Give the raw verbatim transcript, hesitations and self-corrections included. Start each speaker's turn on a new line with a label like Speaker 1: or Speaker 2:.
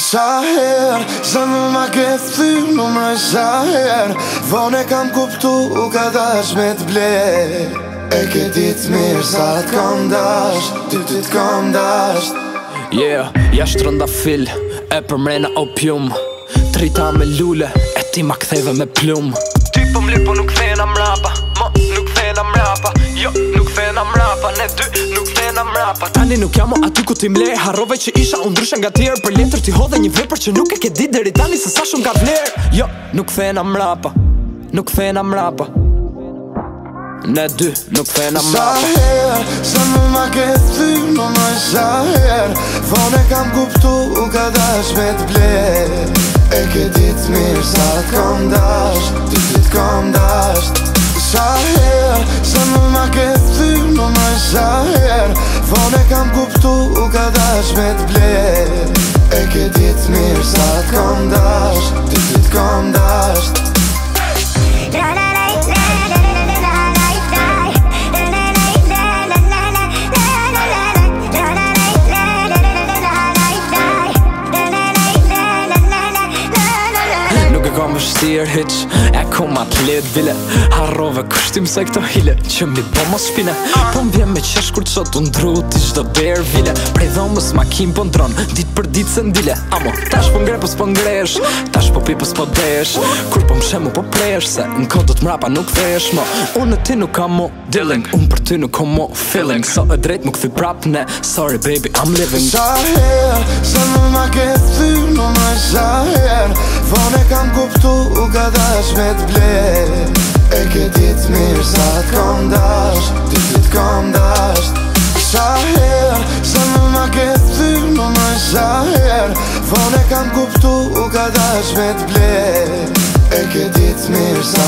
Speaker 1: Sa her, sa më ma ke thy numroj sa her Vone kam kuptu u ka dash me t'ble E ke dit mirë sa t'kam dash Ty ty t'kam dash
Speaker 2: Yeah, ja shtrënda fil E për mrena opium Trita me lule E ti ma ktheve me plum Ty po m'li po nuk thena mrapa Mo nuk thena mrapa Jo nuk thena mrapa Ne dy nuk thena mrapa Tani nuk jamo aty ku ti mle Harrove që isha undryshe nga tjerë Për letër ti hodhe një vepër që nuk e ke dit deri tani se sa shumë ka vler Jo nuk thena mrapa Nuk thena mrapa Ne dy nuk thena mrapa
Speaker 1: Sa her, sa më ma ke thy numroj sa her Vone kam kuptu u ka dash me t'ble E ke dit mirë sa t'kam dash Ty ty t'kam dash Sa her, sa më ma ke thy numroj sa her Vone kam kuptu u ka dash me t'ble E ke dit mirë sa t'kam dash Ty ty t'kam dash
Speaker 2: Ka më shtirë hiq E ku ma t'let vile Harrove kushtim se këto hile Që mi po mos shpine Po m'vjen me qesh kur qo t'u ndru Ti qdo ber vile Prej dhomës ma kim po ndron Dit për dit se ndile Amo tash po ngre po s'po ngresh Tash po pi po s'po desh Kur po m'shemu po presh Se n'ko do t'mrapa nuk thesh Mo unë e ti nuk kam mo dealing Unë për ty nuk kom mo feeling So e drejt mu këthy prap ne Sorry baby I'm living
Speaker 1: Sa her, sa më ma ke thy numroj sa her Vone kam kuptu u ka dash me t'ble E ke dit mirë sa t'kam dash Ty ty t'kam dash Sa her, sa më ma ke thy numroj sa her Vone kam kuptu u ka dash me t'ble E ke dit mirë sa